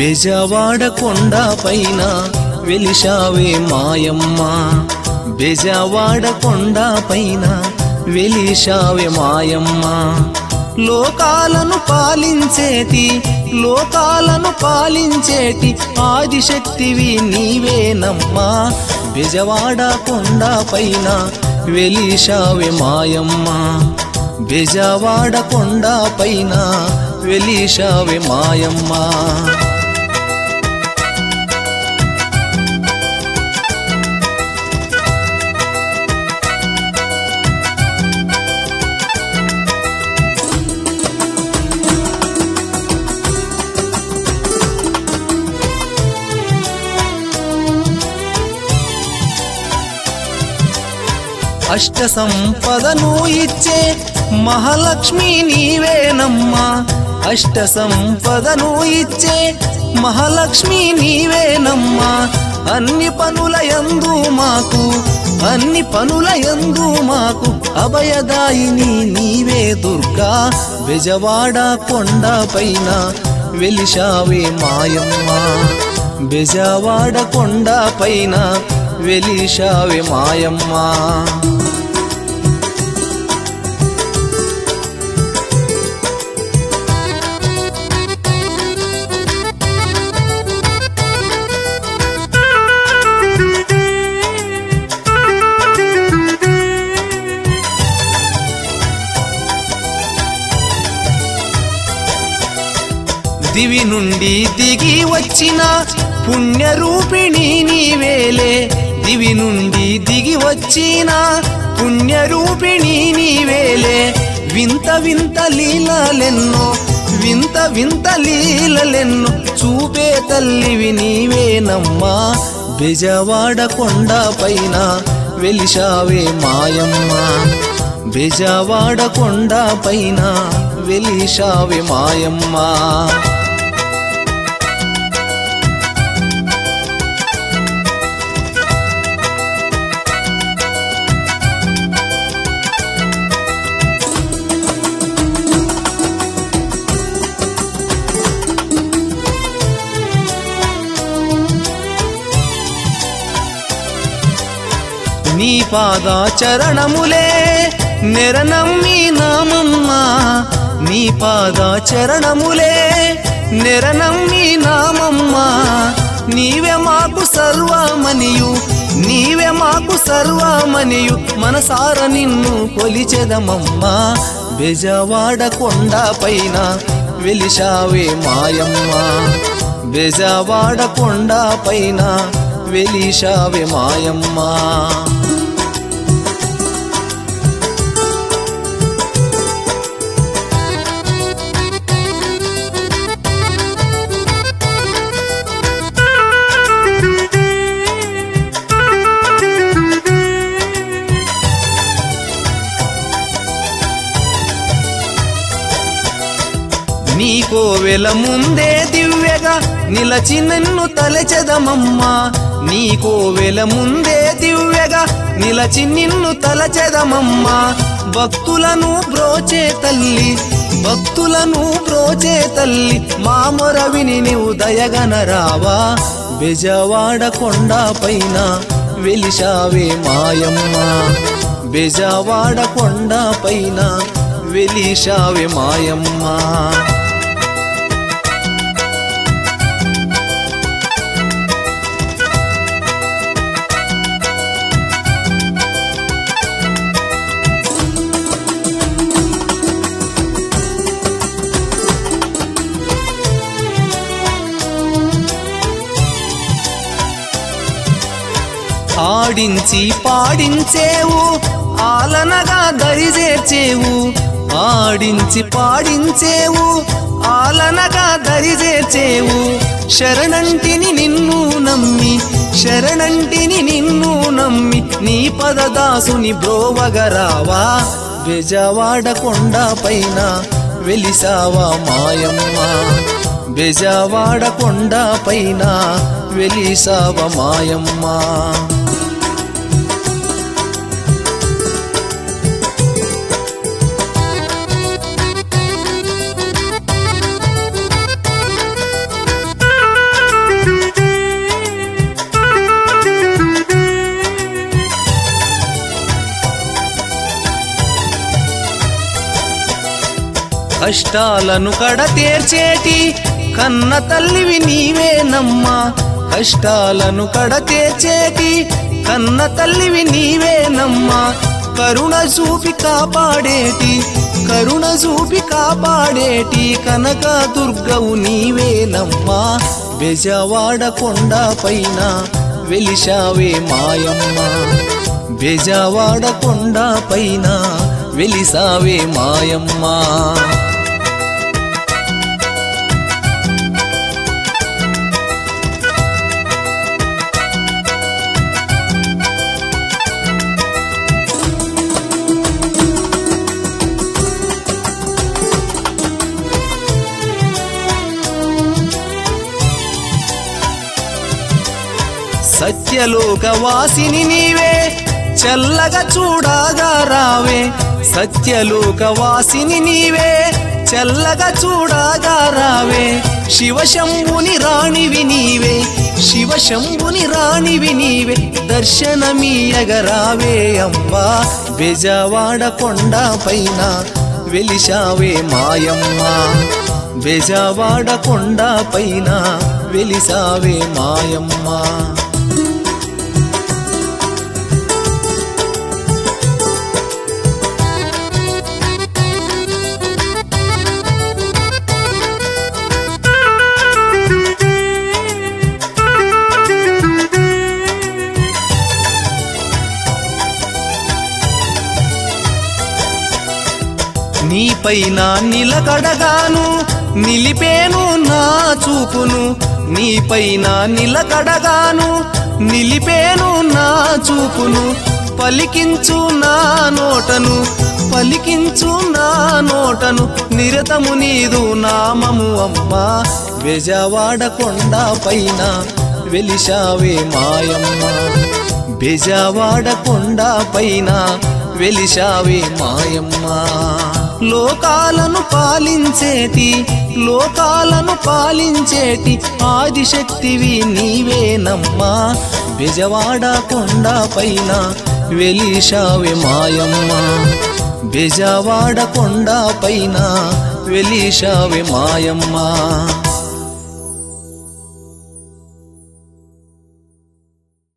బెజవాడ కొండ పైన వెలిశావే మాయమ్మ, బెజవాడ కొండ పైన వెలిశావే మాయమ్మ. లోకాలను పాలించేటి ఆదిశక్తివి నీవేనమ్మా, బెజవాడ కొండ పైన వెలిశావే మాయమ్మ, బెజవాడ కొండ పైన వెలిశావే మాయమ్మ. అష్ట సంపదను ఇచ్చే మహాలక్ష్మి నీవేనమ్మా, అష్ట సంపదను ఇచ్చే మహాలక్ష్మి నీవేనమ్మా. అన్ని పనులయందు మాకు అభయదాయిని నీవే దుర్గా, బెజవాడ కొండ పైన వెలిశావే మాయమ్మ, బెజవాడ కొండ పైన వెలిశావే మాయమ్మ. దివి నుండి దిగి వచ్చిన పుణ్యరూపిణి నీవేలే, దివి నుండి దిగి వచ్చిన పుణ్యరూపిణి నీవేలే. వింత వింత లీలలెన్నో చూపే తల్లివి నీవేనమ్మా, బెజవాడ కొండ పైన వెలిశావే మాయమ్మ, బెజవాడ కొండ పైన వెలిశావే మాయమ్మ. నీ పాదాచరణములే నెరనమ్మినామమ్మా, నీ పాదాచరణములే నెరనమ్మినామమ్మా. నీవే మాకు సర్వమనియు మనసార నిన్ను కొలిచెదమమ్మా, బెజవాడ కొండ పైన వెలిశావే మాయమ్మ, బెజవాడ కొండ పైన వెలిశావే మాయమ్మ. నీ కోవెల ముందే దివ్యగా నిలచి నిన్ను తలచెదమమ్మా, నీ కోవెల ముందే దివ్యగా నిలచి నిన్ను తలచెదమమ్మా. భక్తులను బ్రోచే తల్లి మా మొర విని నీవు దయగనరావా, బెజవాడ కొండ పైన వెలిశావే మాయమ్మ, బెజవాడ కొండ పైన వెలిశావే మాయమ్మ. ఆడించి పాడించేవు ఆలనగా దరిచేర్చేవు, ఆడించి పాడించేవు ఆలనగా దరిచేర్చేవు. శరణంటిని నిన్ను నమ్మి నీ పదదాసుని బ్రోవగరావా, బెజవాడ కొండ పైన వెలిశావా మాయమ్మ, బెజవాడ కొండ పైన వెలిశావా మాయమ్మ. కష్టాలను కడతీర్చేటి కన్న తల్లివి నీవేనమ్మా కష్టాలను కడతీర్చేటి కన్న తల్లివి నీవేనమ్మా కరుణ చూపి కాపాడేటి కనక దుర్గవు నీవేనమ్మా బెజవాడ కొండ పైన వెలిశావే మాయమ్మ బెజవాడ కొండ పైన వెలిసావే మాయమ్మ సత్యలోకవాసిని నీవే చల్లగా చూడగా రావే సత్యలోకవాసిని నీవే చల్లగా చూడగా రావే శివశంభుని రాణివి నీవే దర్శనమీయగరావే అమ్మా బెజవాడ కొండ పైన వెలిశావే మాయమ్మ బెజవాడ కొండ పైన వెలిసావే మాయమ్మ నీపైన నిలకడగాను నిలిపేను నా చూపును నీపైన నిలకడగాను నిలిపేను నా చూపును పలికించు నా నోటను నిరతము నీదు నామము అమ్మా బెజవాడ కొండ పైన వెలిశావే మాయమ్మ బెజవాడ కొండ పైన వెలిశావే మాయమ్మ లోకాలను పాలించేటి ఆదిశక్తివి నీవేనమ్మా బెజవాడ కొండ పైన వెలిశావే మాయమ్మ బెజవాడ కొండ పైన వెలిశావే మాయమ్మ